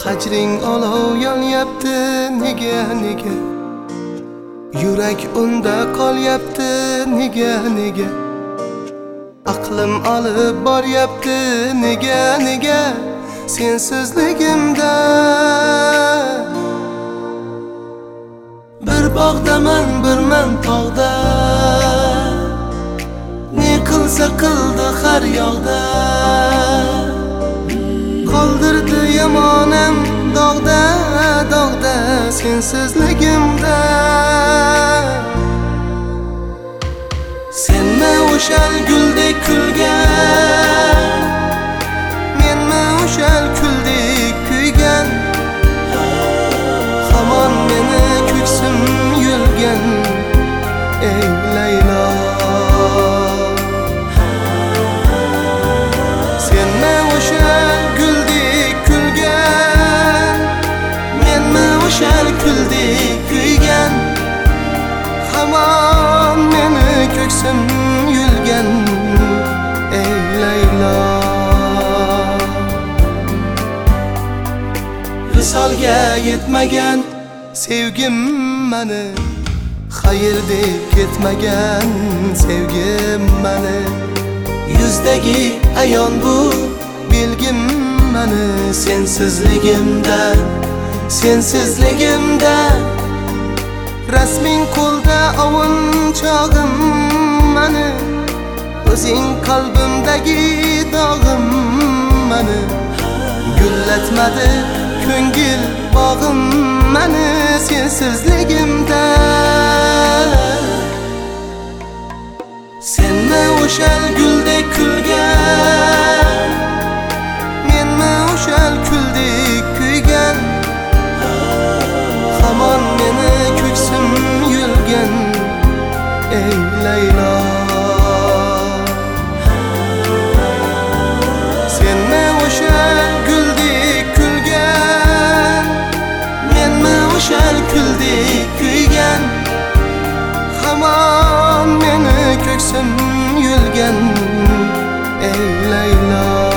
Hajring olov yonyapti nega nega, yurak unda qolyapti nega nega, aqlim olib boryapti nega nega, sensizligimda. Bir bog'daman birman tog'da, ne qilsa qildi har yoqda, qoldirdi yomonim dog'da dog'da, sensizligimda. Senmi o'shal guldek kulgan, menmi o'shal kuldek kuygan, hamon meni ko'ksim yulgan ey Laylo. Senmi o'shal guldek kulgan, menmi o'shal kuldek kuygan, hamon meni ko'ksim yulgan ey Laylo. Visolga yetmagan sevgim mani, xayr deb ketmagan sevgim mani, yuzdagi ayon bu bilgim mani, sensizligimda sensizligimda. Rasming qo'lda ovunchog'im mani, o'zing qalbimdagi dog'im mani, gullatmadi ko'ngil bog'im mani, sensizligimda. Senmi o'shal guldek kulgan, menmi o'shal kuldek kuygan, hamon meni ko'ksim yulgan ey Laylo. Senmi o'shal guldek kulgan, menmi o'shal kuldek kuygan, hamon meni ko'ksim yulgan ey Laylo.